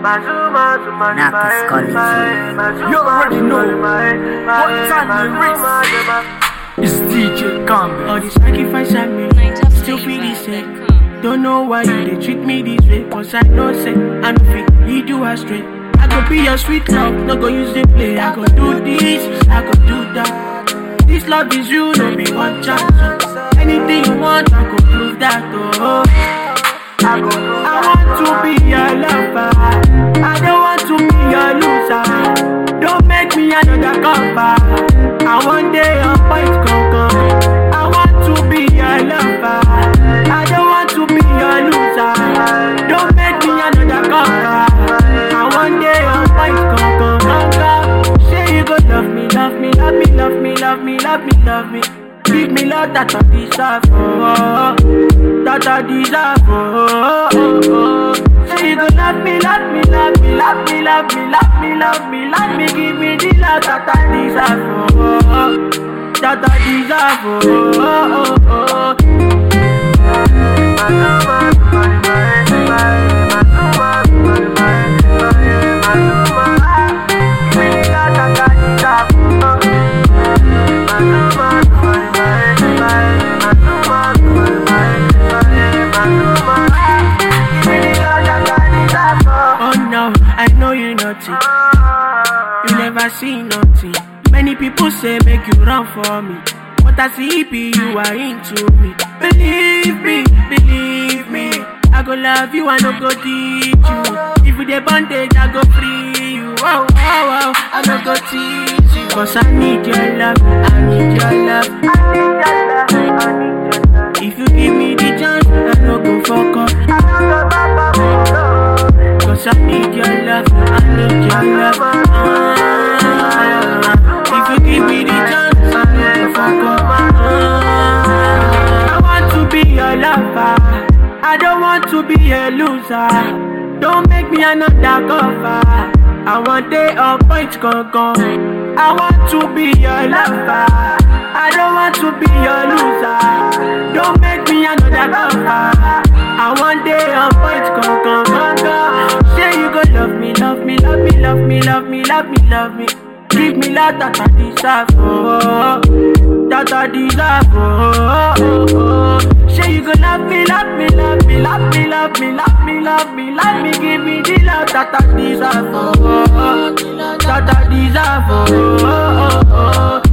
Narcus College. You already know what time we race. It's DJ Campbell. All the sacrifice I made, still feel the same. Don't know why you they treat me this way, cause I know say I'm fit, lead you astray. I go be your sweet love, no go use the play. I go do this, I go do that. This love is you, no be one chance. Anything you want, I go prove that. Oh, I want to be your lover. I don't want to be your loser. Don't make me another cover. I one day your point come. I want to be your lover. I don't want to be your loser. Don't make me another cover. I one day your point come. Say you go love me, love me, love me, love me, love me, love me, love me. Give me love that I deserve, that I deserve, Say you go love me, love me, love me, love me, love me, love me, love me, love me. Give me the love that I deserve, that I see nothing. Many people say make you run for me, but I see you are into me. Believe me, I go love you, I no go teach you. If you dey bondage, I go free you. Wow, I no go teach you. Cause I need your love, I need your love, I need your love, I need your love. If you give me the chance, I no go fuck up, I no go fuck up. Cause I need your love, I need your love. If you give me the chance, I never fuck up. I want to be your lover. I don't want to be a loser. Don't make me another cover. I want day or point gone. I want to be your lover. I don't want to be your loser. Don't make me another cover. I want day or point gone. Say you go love me, love me, love me, love me, love me, love me, love me. Give me love that I deserve, that I deserve, Say you go love me, love me, love me, love me, love me, love me, love me, love me. Give me the love that I deserve, that I deserve,